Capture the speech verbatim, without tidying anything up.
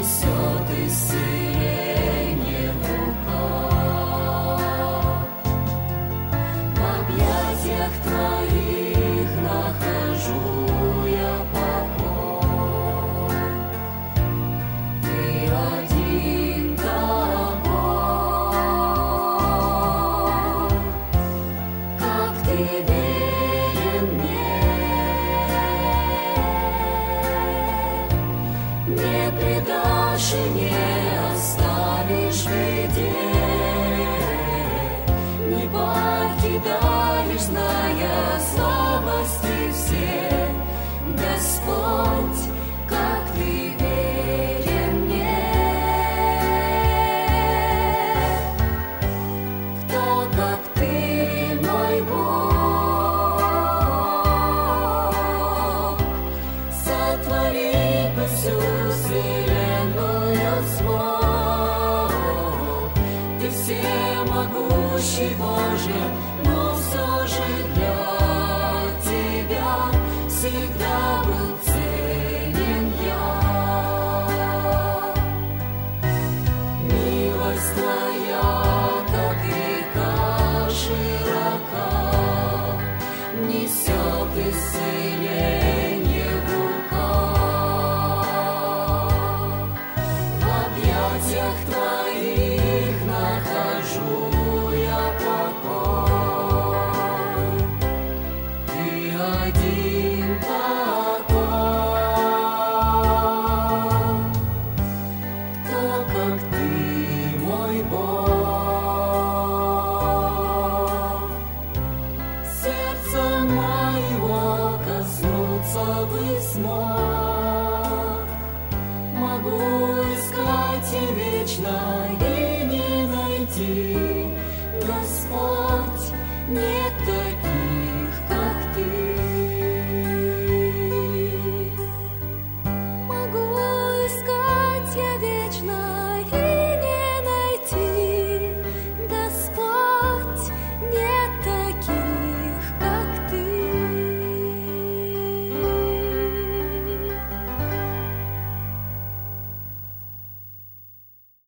несет исцеление в руках. В объятиях Твоих нахожу я покой. Ты один такой, как Ты верен мне, не предашь и не оставишь в беде, не покидаешь, зная слабости все, Господь, как Ты верен мне. Кто, как Ты, мой Бог, сотвори всю вселенную смог. Ты всемогущий, Боже, но все же для Тебя всегда был ценен я. Милость Твоя, как река широка, несет исцеление в руках. В объятиях Твоих нахожу я покой. Ты один такой, кто, как Ты, мой Бог. Сердца моего коснуться Вы смог.